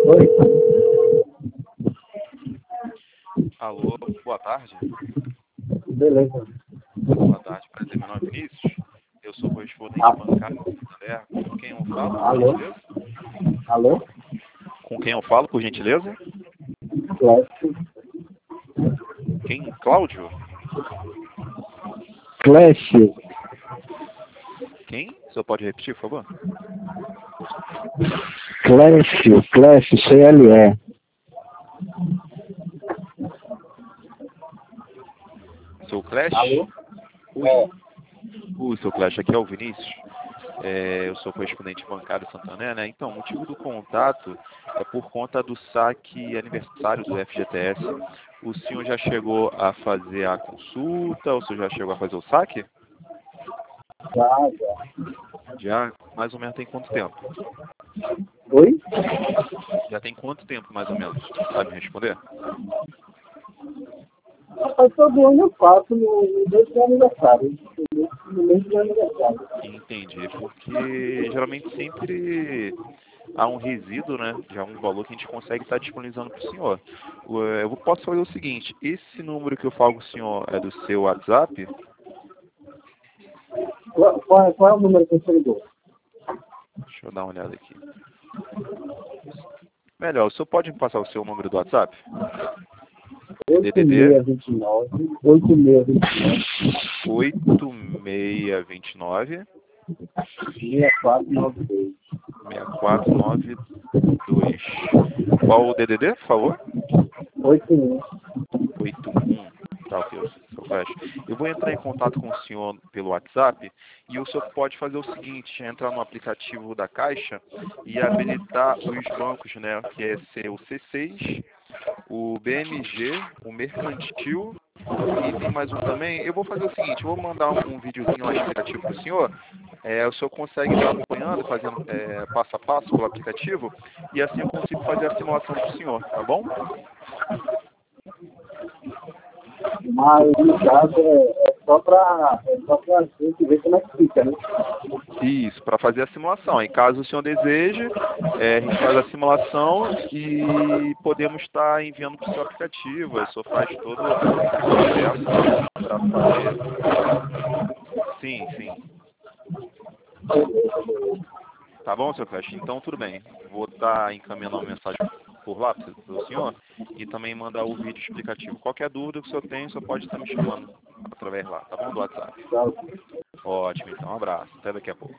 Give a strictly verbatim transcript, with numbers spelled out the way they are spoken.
Oi. Alô, boa tarde. Beleza. Boa tarde, prazer, meu nome é Vinícius. Eu sou correspondente Ah. bancário do Santander. Com quem eu falo, por Alô? gentileza? Alô? Com quem eu falo, por gentileza? Clécio. Quem? Cláudio? Clécio. Quem? O senhor pode repetir, por favor? Clécio. Clécio. C L E. Seu Clash? Alô? Ui. É. Ui, seu Clash, aqui é o Vinícius. É, eu sou correspondente bancário do Santander, né? Então, o motivo do contato é por conta do saque aniversário do F G T S. O senhor já chegou a fazer a consulta? O senhor já chegou a fazer o saque? Já, já. Já? Mais ou menos tem quanto tempo? Oi? Já tem quanto tempo, mais ou menos? Sabe me responder? Rapaz, todo ano eu faço no, no dia do meu aniversário. No mês do meu aniversário. Entendi, porque geralmente sempre há um resíduo, né? Já um valor que a gente consegue estar disponibilizando para o senhor. O- Eu posso fazer o seguinte, esse número que eu falo com o senhor é do seu WhatsApp? Qual, qual, é- qual é o número que você ligou? Deixa eu dar uma olhada aqui. Melhor, o senhor pode me passar o seu número do WhatsApp? oito D D D seis dois nove. oito seis dois nove. oito seis dois nove, seis quatro nove dois. seis quatro nove dois. Qual o D D D, por favor? oito um. oito um. Tá, ok, seu Flash. Eu vou entrar em contato com o senhor pelo WhatsApp e o senhor pode fazer o seguinte, entrar no aplicativo da Caixa e habilitar os bancos, né, que é ser o C seis, o B M G, o Mercantil e tem mais um também. Eu vou fazer o seguinte, eu vou mandar um, um videozinho lá explicativo para o senhor. É, o senhor consegue estar acompanhando, fazendo é, passo a passo pelo aplicativo e assim eu consigo fazer a simulação para o senhor, tá bom? Mas no caso é, é só para é só pra gente ver como é que fica, né? Isso, para fazer a simulação. Em caso o senhor deseje, é, a gente faz a simulação e podemos estar enviando para o seu aplicativo. O senhor faz todo o processo para fazer. Sim, sim. Tá bom, seu Flash? Então, tudo bem. Vou estar encaminhando uma mensagem por lá para o senhor e também mandar o vídeo explicativo. Qualquer dúvida que o senhor tem, o senhor pode estar me chamando através lá, tá bom? Do WhatsApp. Tchau. Ótimo, então. Um abraço. Até daqui a pouco.